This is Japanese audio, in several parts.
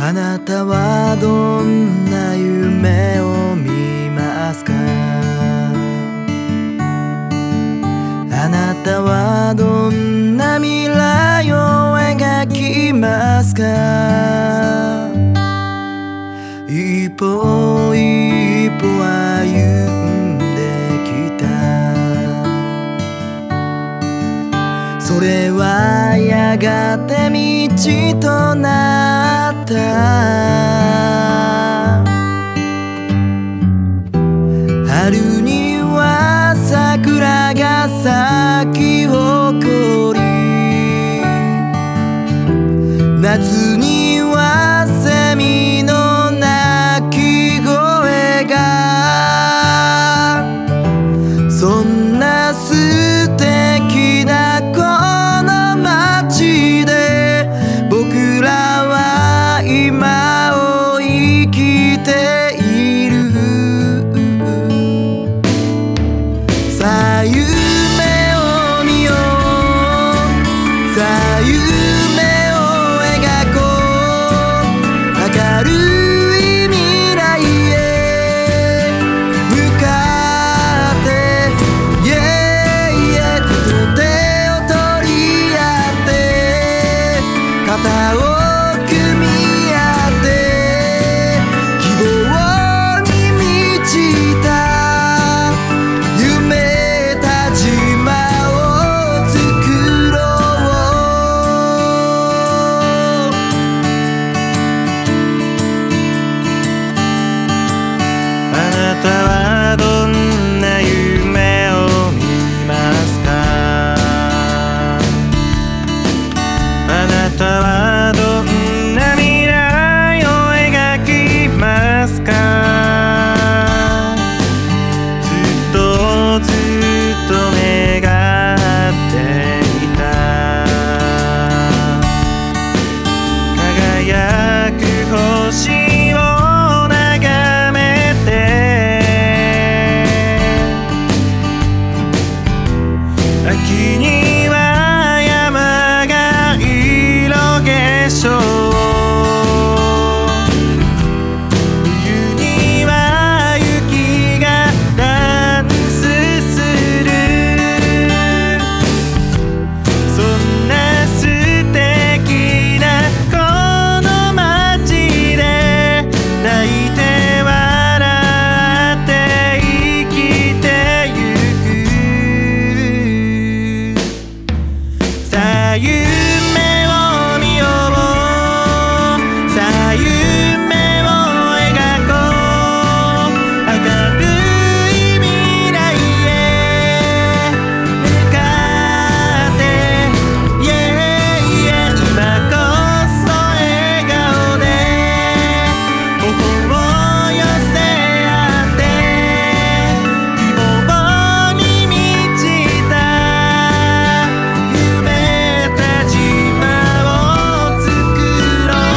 あなたはどんな夢を見ますか？あなたはどんな未来を描きますか？一歩一歩歩んできた。それはやがて道となった。春には桜が咲き誇り、夏にはセミの鳴き声が、そんな素敵なこの街で僕らは今を生きている。さあ夢を見よう、さあ夢を描こう。明るい未来へ向かって、手と手を取り合って肩を組み合って、希望に満ちた夢た島を作ろう。あなたはどんな夢を見ますか？あなたはどんな未来を描きますか？ずっとずっと願っていた。輝く星を眺めて、秋には山が色化粧、冬には雪がダンスする。そんな素敵なこの街で泣いて笑って生きてゆく。さあ夢を見よう、さあ夢を描こう。明るい未来へ向かって、今こそ笑顔で頬を寄せ合って、希望に満ちた夢た島を作ろう。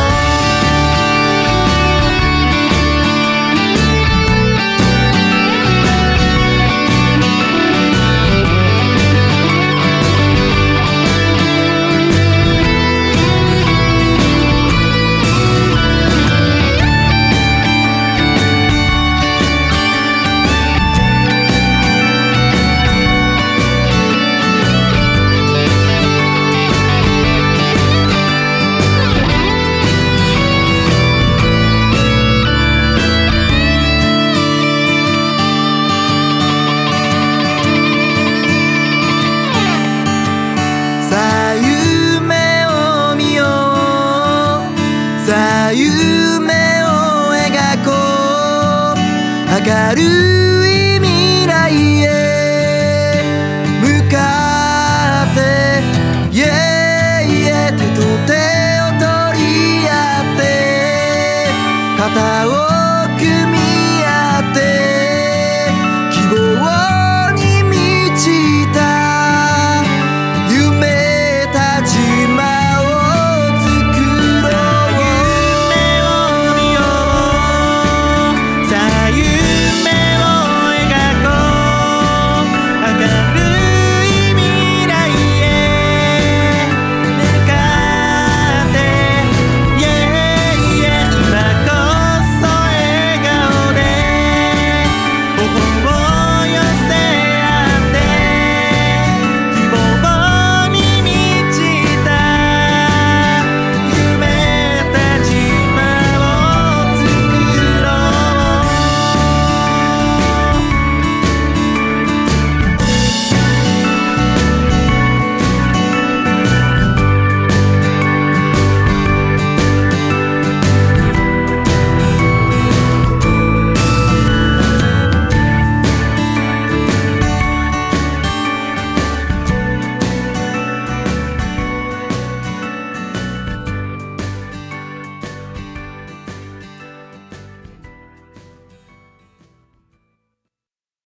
さあ夢を見よう、さあ夢を描こう。明るい